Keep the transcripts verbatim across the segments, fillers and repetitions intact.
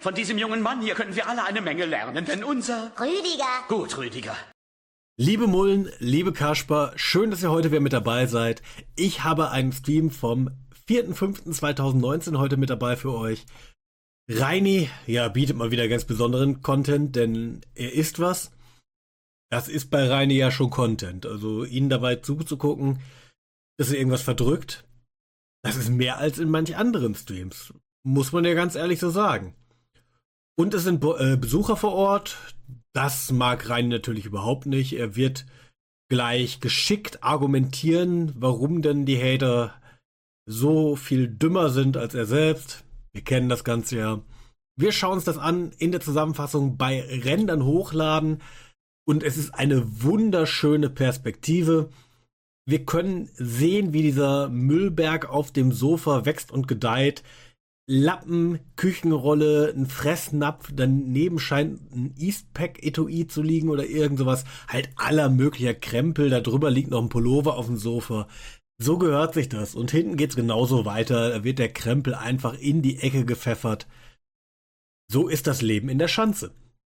Von diesem jungen Mann hier können wir alle eine Menge lernen, denn unser... Rüdiger. Gut, Rüdiger. Liebe Mullen, liebe Kasper, schön, dass ihr heute wieder mit dabei seid. Ich habe einen Stream vom vierten fünften zweitausendneunzehn heute mit dabei für euch. Reini, ja, bietet mal wieder ganz besonderen Content, denn er isst was. Das ist bei Reini ja schon Content. Also ihn dabei zuzugucken, dass er irgendwas verdrückt, das ist mehr als in manch anderen Streams. Muss man ja ganz ehrlich so sagen. Und es sind Be- äh, Besucher vor Ort. Das mag Reini natürlich überhaupt nicht. Er wird gleich geschickt argumentieren, warum denn die Hater so viel dümmer sind als er selbst. Wir kennen das Ganze ja. Wir schauen uns das an in der Zusammenfassung bei Rendern hochladen. Und es ist eine wunderschöne Perspektive. Wir können sehen, wie dieser Müllberg auf dem Sofa wächst und gedeiht. Lappen, Küchenrolle, ein Fressnapf, daneben scheint ein Eastpak-Etui zu liegen oder irgend sowas. Halt aller möglicher Krempel, da drüber liegt noch ein Pullover auf dem Sofa. So gehört sich das. Und hinten geht's genauso weiter, da wird der Krempel einfach in die Ecke gepfeffert. So ist das Leben in der Schanze.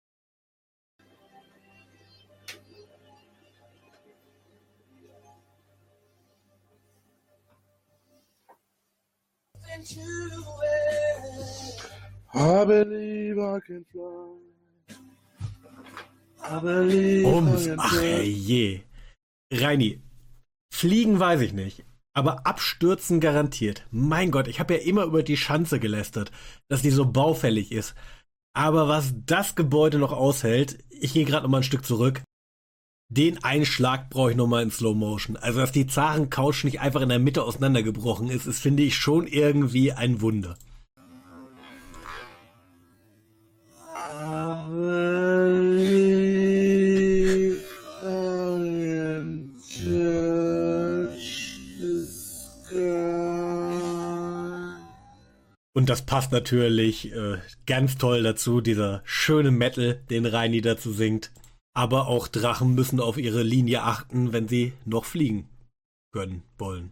I believe I can fly. I believe Ums, I can ach fly. je. Reini, fliegen weiß ich nicht, aber abstürzen garantiert. Mein Gott, ich habe ja immer über die Schanze gelästert, dass die so baufällig ist. Aber was das Gebäude noch aushält, ich gehe gerade noch mal ein Stück zurück. Den Einschlag brauche ich noch mal in Slow Motion. Also, dass die Zaren-Couch nicht einfach in der Mitte auseinandergebrochen ist, ist, finde ich, schon irgendwie ein Wunder. I believe I can touch the sky. Und das passt natürlich äh, ganz toll dazu, dieser schöne Metal, den Reini dazu singt. Aber auch Drachen müssen auf ihre Linie achten, wenn sie noch fliegen können, wollen.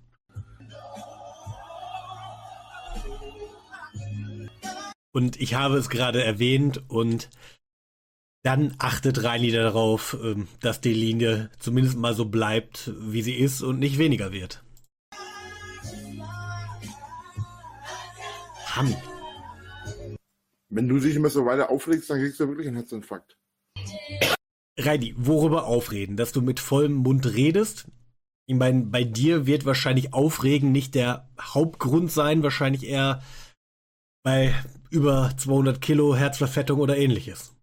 Und ich habe es gerade erwähnt und dann achtet Reini darauf, ähm, dass die Linie zumindest mal so bleibt, wie sie ist und nicht weniger wird. Hammi. Wenn du dich immer so weiter aufregst, dann kriegst du wirklich einen Herzinfarkt. Reini, worüber aufreden? Dass du mit vollem Mund redest? Ich meine, bei dir wird wahrscheinlich Aufregen nicht der Hauptgrund sein, wahrscheinlich eher bei über zweihundert Kilo Herzverfettung oder ähnliches.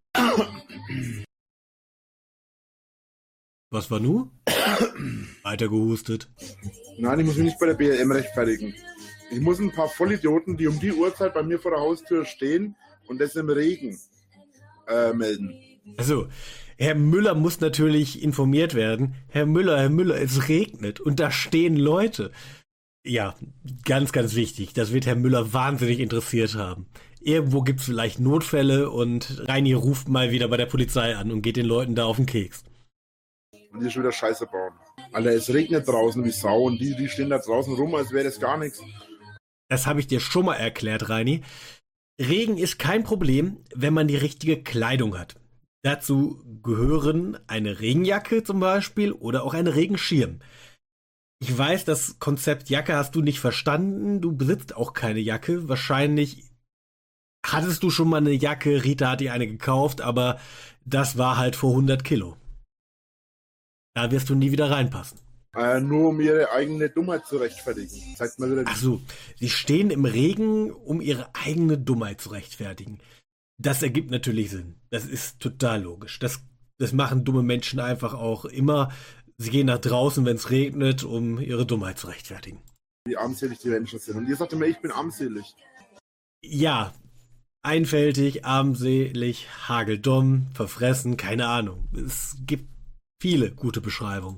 Was war nu? Weiter gehustet. Nein, ich muss mich nicht bei der B L M rechtfertigen. Ich muss ein paar Vollidioten, die um die Uhrzeit bei mir vor der Haustür stehen und das im Regen äh, melden. Also, Herr Müller muss natürlich informiert werden. Herr Müller, Herr Müller, es regnet und da stehen Leute. Ja, ganz, ganz wichtig. Das wird Herr Müller wahnsinnig interessiert haben. Irgendwo gibt's vielleicht Notfälle und Reini ruft mal wieder bei der Polizei an und geht den Leuten da auf den Keks. Und die schon wieder Scheiße bauen. Alter, es regnet draußen wie Sau und die, die stehen da draußen rum, als wäre das gar nichts. Das habe ich dir schon mal erklärt, Reini. Regen ist kein Problem, wenn man die richtige Kleidung hat. Dazu gehören eine Regenjacke zum Beispiel oder auch ein Regenschirm. Ich weiß, das Konzept Jacke hast du nicht verstanden. Du besitzt auch keine Jacke. Wahrscheinlich hattest du schon mal eine Jacke. Rita hat dir eine gekauft, aber das war halt vor hundert Kilo. Da wirst du nie wieder reinpassen. Äh, nur um ihre eigene Dummheit zu rechtfertigen. Zeigt mal wieder. Ach so, sie stehen im Regen, um ihre eigene Dummheit zu rechtfertigen. Das ergibt natürlich Sinn. Das ist total logisch. Das, das machen dumme Menschen einfach auch immer. Sie gehen nach draußen, wenn es regnet, um ihre Dummheit zu rechtfertigen. Wie armselig die Menschen sind. Und ihr sagt immer, ich bin armselig. Ja, einfältig, armselig, hageldumm, verfressen, keine Ahnung. Es gibt viele gute Beschreibungen.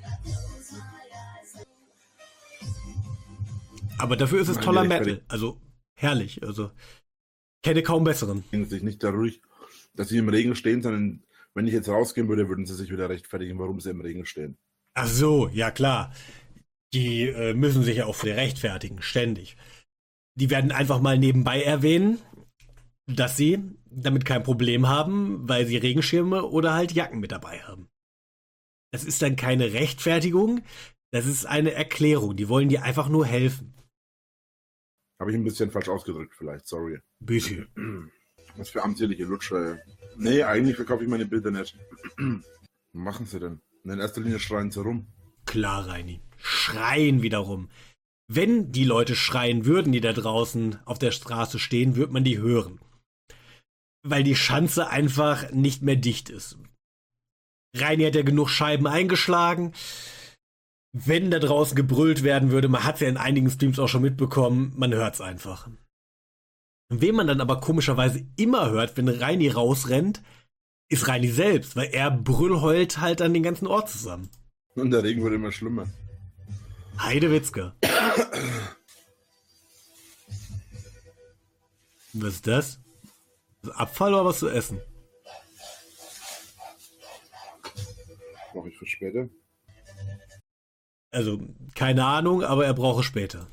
Aber dafür ist es Nein, toller die Metal. rechtfertigen. Also herrlich. Also kenne kaum besseren. Sich nicht dadurch, dass sie im Regen stehen, sondern wenn ich jetzt rausgehen würde, würden sie sich wieder rechtfertigen, warum sie im Regen stehen. Ach so, ja klar. Die äh, müssen sich ja auch rechtfertigen, ständig. Die werden einfach mal nebenbei erwähnen. dass sie damit kein Problem haben, weil sie Regenschirme oder halt Jacken mit dabei haben. Das ist dann keine Rechtfertigung, das ist eine Erklärung. Die wollen dir einfach nur helfen. Habe ich ein bisschen falsch ausgedrückt vielleicht, sorry. Bitte. Was für amtliche Lutscher. Nee, eigentlich verkaufe ich meine Bilder nicht. Was machen sie denn? In erster Linie schreien sie rum. Klar, Reini. Schreien wiederum. Wenn die Leute schreien würden, die da draußen auf der Straße stehen, würde man die hören. Weil die Schanze einfach nicht mehr dicht ist. Reini hat ja genug Scheiben eingeschlagen. Wenn da draußen gebrüllt werden würde, man hat es ja in einigen Streams auch schon mitbekommen, man hört es einfach. Und wen man dann aber komischerweise immer hört, wenn Reini rausrennt, ist Reini selbst, weil er brüllheult halt an den ganzen Ort zusammen. Und der Regen wird immer schlimmer. Heidewitzka. Was ist das? Ist das Abfall oder was zu essen? Brauche ich für später. Also, keine Ahnung, aber er braucht es später.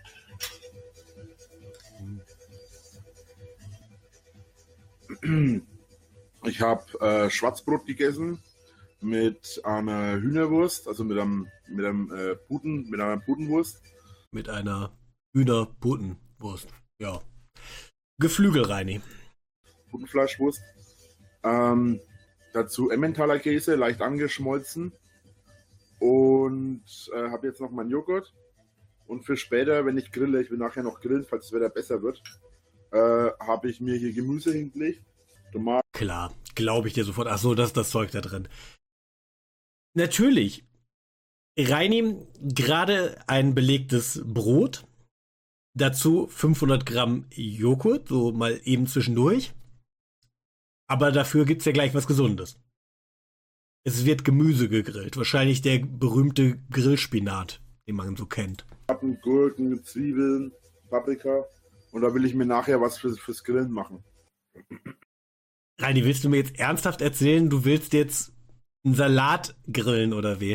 Ich habe äh, Schwarzbrot gegessen mit einer Hühnerwurst, also mit einem mit einem äh, Puten, mit einer Putenwurst. Mit einer Hühnerputenwurst. Ja. Geflügel, Reini. Putenfleischwurst. Ähm, dazu Emmentaler Käse, leicht angeschmolzen. Und äh, habe jetzt noch meinen Joghurt. Und für später, wenn ich grille, ich will nachher noch grillen, falls das Wetter besser wird, äh, habe ich mir hier Gemüse hingelegt. Tomaten. Klar, glaube ich dir sofort. Ach so, das ist das Zeug da drin. Natürlich. Reini, gerade ein belegtes Brot. Dazu fünfhundert Gramm Joghurt, so mal eben zwischendurch. Aber dafür gibt's ja gleich was Gesundes. Es wird Gemüse gegrillt. Wahrscheinlich der berühmte Grillspinat, den man so kennt. Gurken, Zwiebeln, Paprika. Und da will ich mir nachher was fürs, fürs Grillen machen. Reini, willst du mir jetzt ernsthaft erzählen, du willst jetzt einen Salat grillen oder wie?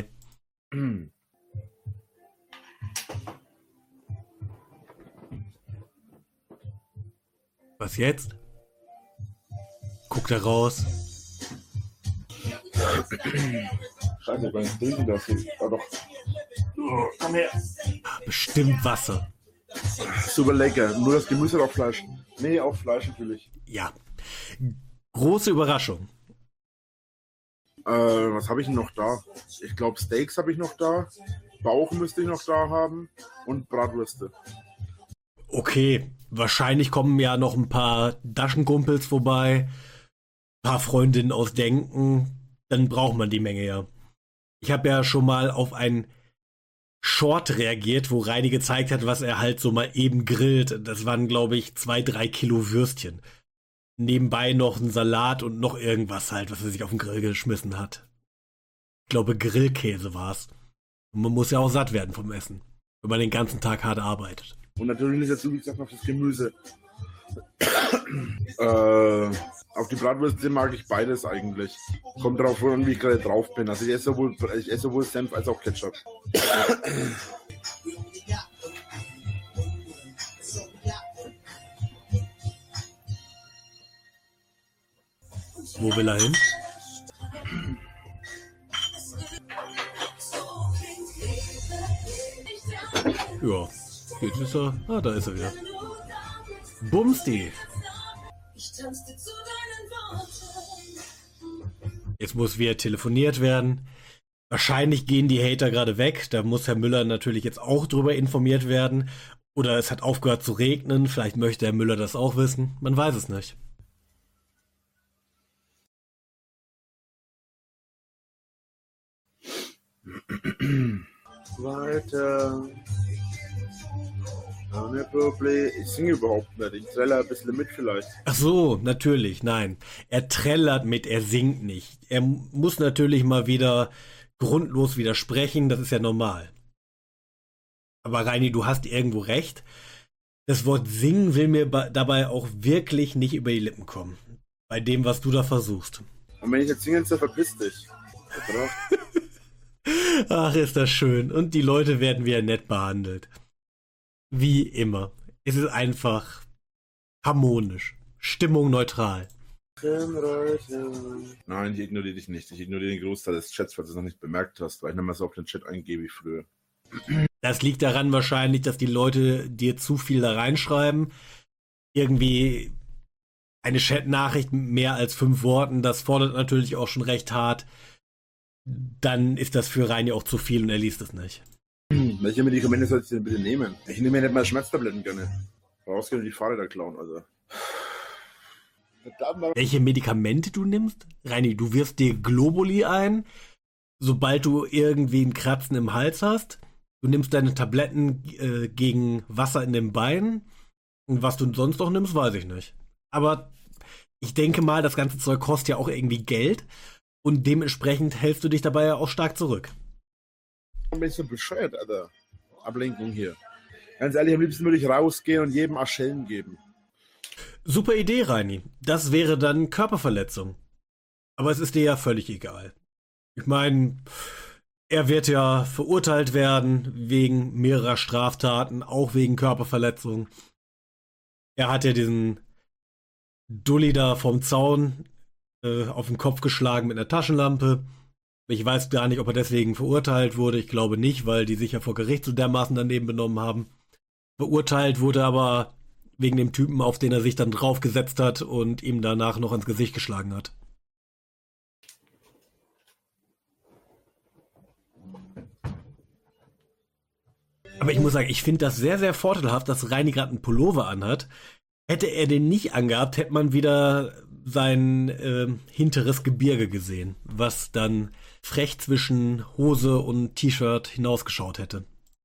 Was jetzt? Guck da raus. Scheiße, beim Trinken das hier. Ah, doch. Oh, komm her. Bestimmt Wasser. Super lecker. Nur das Gemüse oder auch Fleisch? Nee, auch Fleisch natürlich. Ja. Große Überraschung. Äh, was habe ich denn noch da? Ich glaube, Steaks habe ich noch da. Bauch müsste ich noch da haben. Und Bratwürste. Okay, wahrscheinlich kommen ja noch ein paar Taschenkumpels vorbei. Ein paar Freundinnen aus Denken. Dann braucht man die Menge ja. Ich habe ja schon mal auf ein Short reagiert, wo Reini gezeigt hat, was er halt so mal eben grillt. Das waren, glaube ich, zwei, drei Kilo Würstchen. Nebenbei noch ein Salat und noch irgendwas halt, was er sich auf den Grill geschmissen hat. Ich glaube, Grillkäse war's. Und man muss ja auch satt werden vom Essen, wenn man den ganzen Tag hart arbeitet. Und natürlich dazu, wie gesagt, noch das Gemüse. äh, auf die Bratwürste mag ich beides eigentlich. Kommt drauf an, wie ich gerade drauf bin. Also ich esse sowohl, ich esse sowohl Senf als auch Ketchup. Wo will er hin? Ja, jetzt ist er. Ah, da ist er wieder. Bumsti. Jetzt muss wieder telefoniert werden. Wahrscheinlich gehen die Hater gerade weg. Da muss Herr Müller natürlich jetzt auch drüber informiert werden. Oder es hat aufgehört zu regnen. Vielleicht möchte Herr Müller das auch wissen. Man weiß es nicht. Weiter. Ohne Problem. Ich singe überhaupt nicht. Ich trälle ein bisschen mit vielleicht. Ach so, natürlich, nein. Er trällert mit, er singt nicht. Er muss natürlich mal wieder grundlos widersprechen, das ist ja normal. Aber Reini, du hast irgendwo recht. Das Wort singen will mir dabei auch wirklich nicht über die Lippen kommen. Bei dem, was du da versuchst. Und wenn ich jetzt singen soll, verpiss dich. Ach, ist das schön. Und die Leute werden wieder nett behandelt. Wie immer. Es ist einfach harmonisch. Stimmung neutral. Nein, ich ignoriere dich nicht. Ich ignoriere den Großteil des Chats, falls du es noch nicht bemerkt hast, weil ich nicht mehr so auf den Chat eingehe wie früher. Das liegt daran wahrscheinlich, dass die Leute dir zu viel da reinschreiben. Irgendwie eine Chat-Nachricht mit mehr als fünf Worten, das fordert natürlich auch schon recht hart. Dann ist das für Reini auch zu viel und er liest es nicht. Welche Medikamente soll ich denn bitte nehmen? Ich nehme ja nicht mal Schmerztabletten gerne. Rausgehen und die Fahrräder klauen, also. Welche Medikamente du nimmst? Reini, du wirfst dir Globuli ein, sobald du irgendwie ein Kratzen im Hals hast. Du nimmst deine Tabletten äh, gegen Wasser in den Beinen. Und was du sonst noch nimmst, weiß ich nicht. Aber ich denke mal, das ganze Zeug kostet ja auch irgendwie Geld. Und dementsprechend hältst du dich dabei ja auch stark zurück. Ein bisschen bescheuert, Alter. Ablenkung hier. Ganz ehrlich, am liebsten würde ich rausgehen und jedem Aschellen geben. Super Idee, Reini. Das wäre dann Körperverletzung. Aber es ist dir ja völlig egal. Ich meine, er wird ja verurteilt werden wegen mehrerer Straftaten, auch wegen Körperverletzung. Er hat ja diesen Dulli da vom Zaun äh, auf den Kopf geschlagen mit einer Taschenlampe. Ich weiß gar nicht, ob er deswegen verurteilt wurde. Ich glaube nicht, weil die sich ja vor Gericht so dermaßen daneben benommen haben. Verurteilt wurde aber wegen dem Typen, auf den er sich dann draufgesetzt hat und ihm danach noch ins Gesicht geschlagen hat. Aber ich muss sagen, ich finde das sehr, sehr vorteilhaft, dass Reini gerade einen Pullover anhat. Hätte er den nicht angehabt, hätte man wieder sein äh, hinteres Gebirge gesehen, was dann frech zwischen Hose und T-Shirt hinausgeschaut hätte.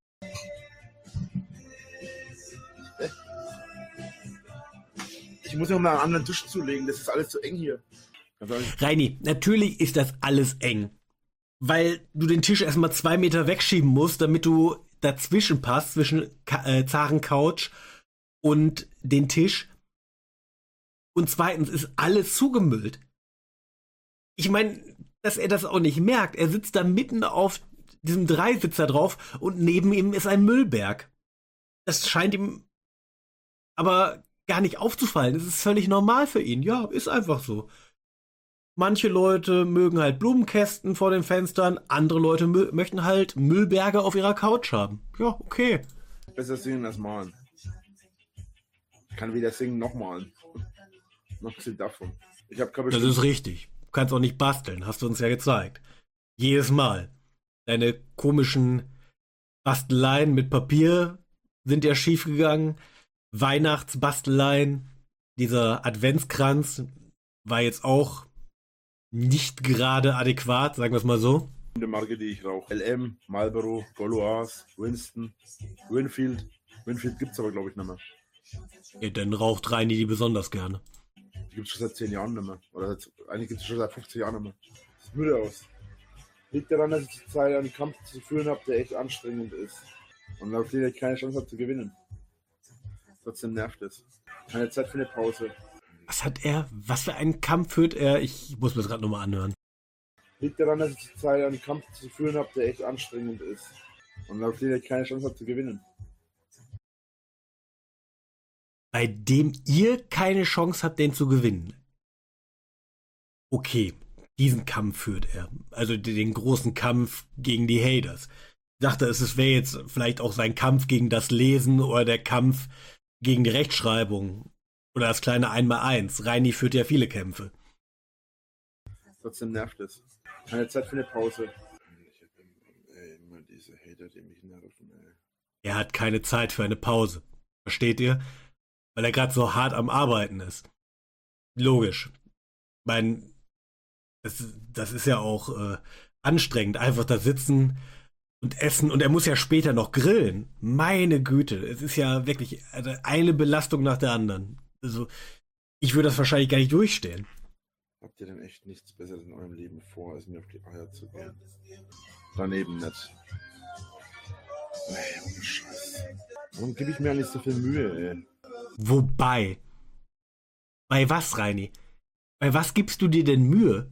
Ich muss ja noch mal einen anderen Tisch zulegen, das ist alles zu eng hier. Reini, natürlich ist das alles eng. Weil du den Tisch erstmal zwei Meter wegschieben musst, damit du dazwischen passt, zwischen äh, Zaren Couch und den Tisch. Und zweitens ist alles zugemüllt. Ich meine, dass er das auch nicht merkt. Er sitzt da mitten auf diesem Dreisitzer drauf und neben ihm ist ein Müllberg. Das scheint ihm aber gar nicht aufzufallen. Das ist völlig normal für ihn. Ja, ist einfach so. Manche Leute mögen halt Blumenkästen vor den Fenstern, andere Leute mö- möchten halt Müllberge auf ihrer Couch haben. Ja, okay. Besser singen als malen. Ich kann weder singen noch malen. Noch viel davon. Ich hab keine Das ist richtig. Du kannst auch nicht basteln, hast du uns ja gezeigt. Jedes Mal. Deine komischen Basteleien mit Papier sind ja schiefgegangen. Weihnachtsbasteleien, dieser Adventskranz war jetzt auch nicht gerade adäquat, sagen wir es mal so. Die Marke, die ich rauche. L M, Marlboro, Gauloise, Winston, Winfield. Winfield gibt's aber, glaube ich, nicht mehr. Ja, dann raucht Reini die besonders gerne. Die gibt's schon seit zehn Jahren nicht mehr. Oder seit, eigentlich gibt's schon seit fünfzig Jahren nicht mehr. Sieht müde aus. Liegt daran, dass ich die Zeit einen Kampf zu führen habe, der echt anstrengend ist. Und auf den ich keine Chance habe zu gewinnen. Trotzdem nervt es. Keine Zeit für eine Pause. Was hat er? Was für einen Kampf führt er? Ich muss mir das gerade nochmal anhören. Liegt daran, dass ich die Zeit einen Kampf zu führen habe, der echt anstrengend ist. Und auf den ich keine Chance habe zu gewinnen. Bei dem ihr keine Chance habt, den zu gewinnen. Okay, diesen Kampf führt er. Also den großen Kampf gegen die Haters. Ich dachte, es wäre jetzt vielleicht auch sein Kampf gegen das Lesen oder der Kampf gegen die Rechtschreibung. Oder das kleine Einmaleins. Reini führt ja viele Kämpfe. Trotzdem nervt es. Keine Zeit für eine Pause. Ich hab ey, immer diese Hater, die mich nerven, ey. Er hat keine Zeit für eine Pause. Versteht ihr? Weil er gerade so hart am Arbeiten ist. Logisch. Ich meine, das, das ist ja auch äh, anstrengend. Einfach da sitzen und essen. Und er muss ja später noch grillen. Meine Güte. Es ist ja wirklich also eine Belastung nach der anderen. Also, ich würde das wahrscheinlich gar nicht durchstehen. Habt ihr denn echt nichts Besseres in eurem Leben vor, als mir auf die Eier zu gehen? Daneben nicht. Ey, ohne Scheiß. Warum gebe ich mir nicht so viel Mühe, ey? Wobei? Bei was, Reini? Bei was gibst du dir denn Mühe?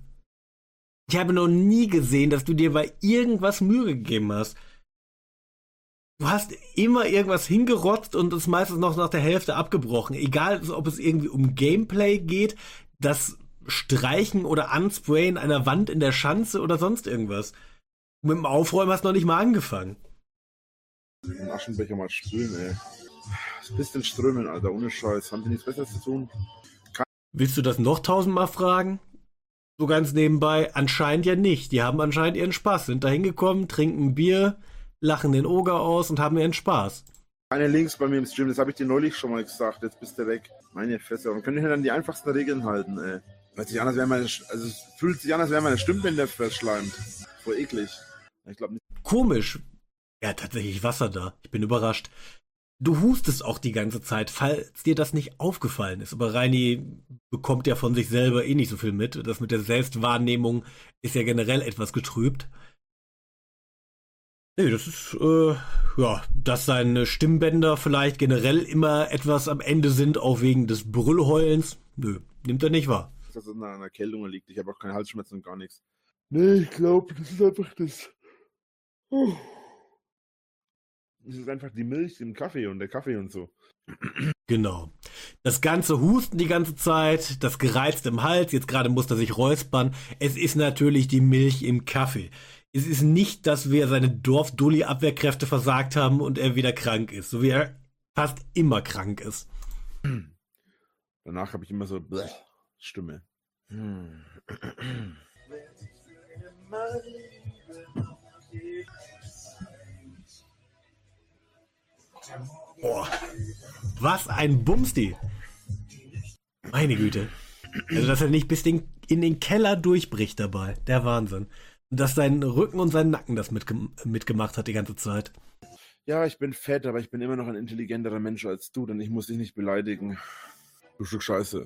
Ich habe noch nie gesehen, dass du dir bei irgendwas Mühe gegeben hast. du hast immer irgendwas hingerotzt und es meistens noch nach der Hälfte abgebrochen. Egal, ob es irgendwie um Gameplay geht, das Streichen oder Ansprayen einer Wand in der Schanze oder sonst irgendwas. Mit dem Aufräumen hast du noch nicht mal angefangen. Den Aschenbecher mal spülen, ey. Das bisschen strömen, Alter, ohne Scheiß. Haben die nichts Besseres zu tun? Willst du das noch tausendmal fragen? So ganz nebenbei, anscheinend ja nicht. Die haben anscheinend ihren Spaß, sind da hingekommen, trinken Bier, lachen den Oger aus und haben ihren Spaß. Keine Links bei mir im Stream, das habe ich dir neulich schon mal gesagt, jetzt bist du weg. Meine Fresse, warum können die dann die einfachsten Regeln halten, ey? Hört sich an, als wäre meine, also es fühlt sich an, als wäre meine Stimmbänder verschleimt. Voll eklig. Ich glaube nicht. Komisch. Ja, tatsächlich Wasser da. Ich bin überrascht. Du hustest auch die ganze Zeit, falls dir das nicht aufgefallen ist. Aber Reini bekommt ja von sich selber eh nicht so viel mit. Das mit der Selbstwahrnehmung ist ja generell etwas getrübt. Nee, das ist, äh, ja, dass seine Stimmbänder vielleicht generell immer etwas am Ende sind, auch wegen des Brüllheulens. Nö, nimmt er nicht wahr. Dass das an einer Erkältung liegt. Ich habe auch keine Halsschmerzen und gar nichts. Nee, ich glaube, das ist einfach das. Oh. Es ist einfach die Milch im Kaffee und der Kaffee und so. Genau. Das ganze Husten die ganze Zeit, das Gereizt im Hals, jetzt gerade muss er sich räuspern. Es ist natürlich die Milch im Kaffee. Es ist nicht, dass wir seine Dorf-Dulli-Abwehrkräfte versagt haben und er wieder krank ist, so wie er fast immer krank ist. Danach habe ich immer so Bleh, Stimme. Boah, was ein Bumsti. Meine Güte. Also, dass er nicht bis den, in den Keller durchbricht dabei. Der Wahnsinn. Und dass sein Rücken und sein Nacken das mitge- mitgemacht hat die ganze Zeit. Ja, ich bin fett, aber ich bin immer noch ein intelligenterer Mensch als du, denn ich muss dich nicht beleidigen. Du Stück Scheiße.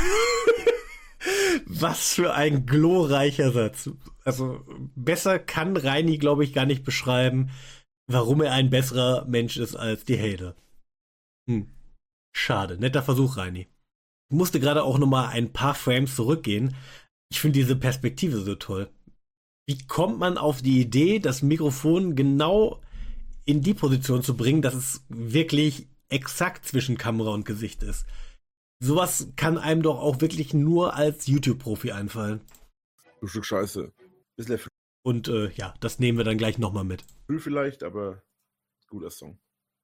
Was für ein glorreicher Satz. Also, besser kann Reini, glaube ich, gar nicht beschreiben, warum er ein besserer Mensch ist als die Hater. Hm. Schade. Netter Versuch, Reini. Ich musste gerade auch nochmal ein paar Frames zurückgehen. Ich finde diese Perspektive so toll. Wie kommt man auf die Idee, das Mikrofon genau in die Position zu bringen, dass es wirklich exakt zwischen Kamera und Gesicht ist? Sowas kann einem doch auch wirklich nur als YouTube-Profi einfallen. Du Stück Scheiße. Bisschen früh Und äh, ja, das nehmen wir dann gleich nochmal mit. vielleicht, aber guter Song.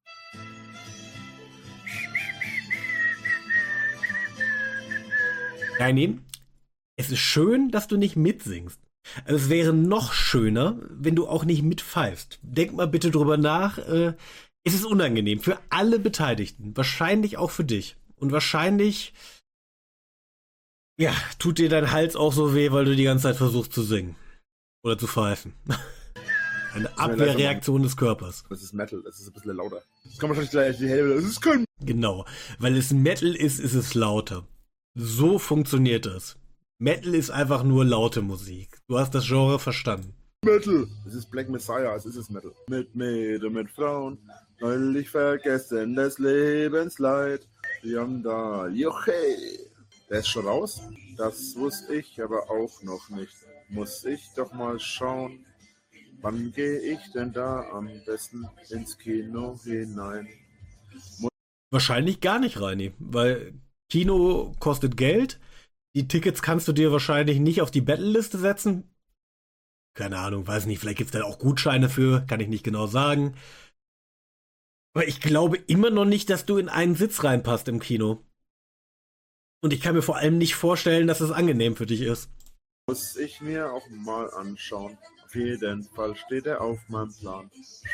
Reini, es ist schön, dass du nicht mitsingst. Also es wäre noch schöner, wenn du auch nicht mitpfeifst. Denk mal bitte drüber nach. Äh, es ist unangenehm für alle Beteiligten. Wahrscheinlich auch für dich. Und wahrscheinlich, ja, tut dir dein Hals auch so weh, weil du die ganze Zeit versuchst zu singen. Oder zu pfeifen. Eine Abwehrreaktion des Körpers. Das ist Metal, das ist ein bisschen lauter. Das kann wahrscheinlich gleich die Hälfte. Das ist kein Genau. Weil es Metal ist, ist es lauter. So funktioniert das. Metal ist einfach nur laute Musik. Du hast das Genre verstanden. Metal. Es ist Black Messiah, es ist es Metal. Mit Mädchen, mit Frauen, neulich vergessen des Lebens Leid. Wir haben da, Joche. Der ist schon raus? Das wusste ich aber auch noch nicht. Muss ich doch mal schauen. Wann gehe ich denn da am besten ins Kino hinein? Muss Wahrscheinlich gar nicht, Reini. Weil Kino kostet Geld. Die Tickets kannst du dir wahrscheinlich nicht auf die Battle-Liste setzen. Keine Ahnung, weiß nicht, vielleicht gibt's da auch Gutscheine für, kann ich nicht genau sagen. Aber ich glaube immer noch nicht, dass du in einen Sitz reinpasst im Kino. Und ich kann mir vor allem nicht vorstellen, dass es angenehm für dich ist. Muss ich mir auch mal anschauen. Auf jeden Fall steht er auf meinem Plan.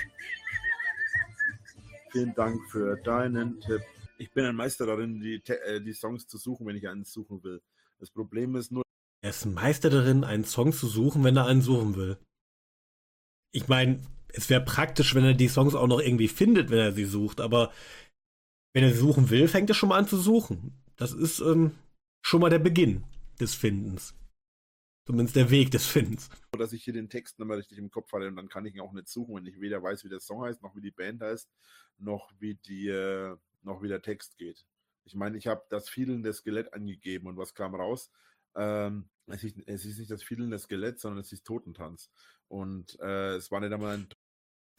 Vielen Dank für deinen Tipp. Ich bin ein Meister darin, die, Te- äh, die Songs zu suchen, wenn ich einen suchen will. Das Problem ist nur, Er ist ein Meister darin, einen Song zu suchen, wenn er einen suchen will. Ich meine, es wäre praktisch, wenn er die Songs auch noch irgendwie findet, wenn er sie sucht, aber wenn er sie suchen will, fängt er schon mal an zu suchen. Das ist ähm, schon mal der Beginn des Findens. Zumindest der Weg des Findens. dass ich hier den Text nicht mehr richtig im Kopf hatte und dann kann ich ihn auch nicht suchen, wenn ich weder weiß, wie der Song heißt, noch wie die Band heißt, noch wie die, äh, noch wie der Text geht. Ich meine, ich habe das fielende Skelett angegeben und was kam raus? Ähm, es, ist, es ist nicht das fielende Skelett, sondern es ist Totentanz. Und äh, es war nicht einmal ein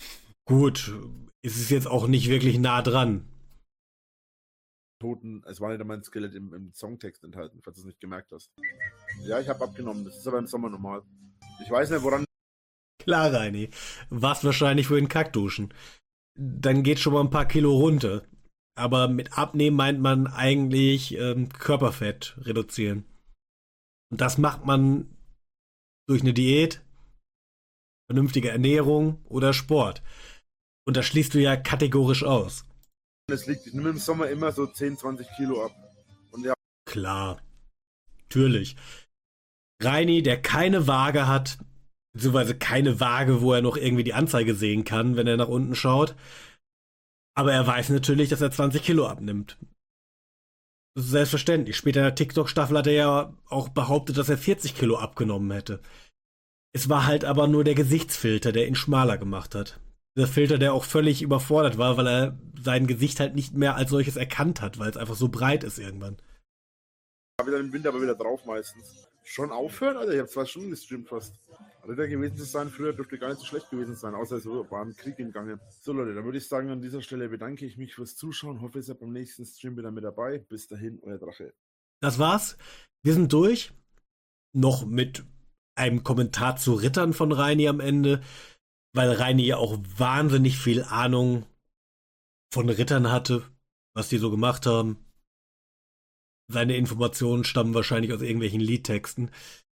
Gut, ist es jetzt auch nicht wirklich nah dran. Toten, es war nicht einmal ein Skelett im, im Songtext enthalten, falls du es nicht gemerkt hast. Ja, ich habe abgenommen, das ist aber im Sommer normal. Ich weiß nicht, woran... Klar, Reini. Warst wahrscheinlich für den Kackduschen. Dann geht schon mal ein paar Kilo runter. Aber mit Abnehmen meint man eigentlich ähm, Körperfett reduzieren. Und das macht man durch eine Diät, vernünftige Ernährung oder Sport. Und das schließt du ja kategorisch aus. Es liegt, ich nehme im Sommer immer so zehn, zwanzig Kilo ab. Und ja. Klar. Natürlich. Reini, der keine Waage hat, beziehungsweise keine Waage, wo er noch irgendwie die Anzeige sehen kann, wenn er nach unten schaut. Aber er weiß natürlich, dass er zwanzig Kilo abnimmt. Das ist selbstverständlich. Später in der TikTok-Staffel hat er ja auch behauptet, dass er vierzig Kilo abgenommen hätte. Es war halt aber nur der Gesichtsfilter, der ihn schmaler gemacht hat. Der Filter, der auch völlig überfordert war, weil er sein Gesicht halt nicht mehr als solches erkannt hat, weil es einfach so breit ist irgendwann. Wieder im Winter aber wieder drauf meistens. Schon aufhören? Alter, ich habe zwei Stunden gestreamt fast. Ritter gewesen zu sein, früher dürfte gar nicht so schlecht gewesen sein, außer es war ein Krieg im Gange. So Leute, dann würde ich sagen, an dieser Stelle bedanke ich mich fürs Zuschauen. Hoffe, ihr seid beim nächsten Stream wieder mit dabei. Bis dahin, euer Drache. Das war's. Wir sind durch. Noch mit einem Kommentar zu Rittern von Reini am Ende, weil Reini ja auch wahnsinnig viel Ahnung von Rittern hatte, was die so gemacht haben. Seine Informationen stammen wahrscheinlich aus irgendwelchen Liedtexten.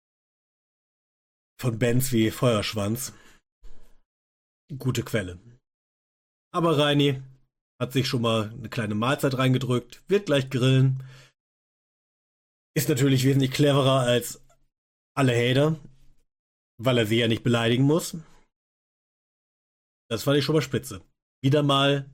Von Bands wie Feuerschwanz. Gute Quelle. Aber Reini hat sich schon mal eine kleine Mahlzeit reingedrückt, wird gleich grillen. Ist natürlich wesentlich cleverer als alle Hater, weil er sie ja nicht beleidigen muss. Das fand ich schon mal spitze. Wieder mal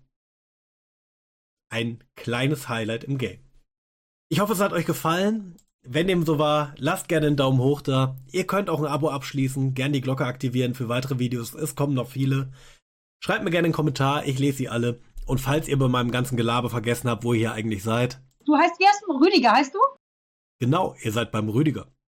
ein kleines Highlight im Game. Ich hoffe, es hat euch gefallen. Wenn dem so war, lasst gerne einen Daumen hoch da. Ihr könnt auch ein Abo abschließen, gerne die Glocke aktivieren für weitere Videos. Es kommen noch viele. Schreibt mir gerne einen Kommentar, ich lese sie alle. Und falls ihr bei meinem ganzen Gelaber vergessen habt, wo ihr hier eigentlich seid. Du heißt, wie heißt du? Rüdiger, heißt du? Genau, ihr seid beim Rüdiger.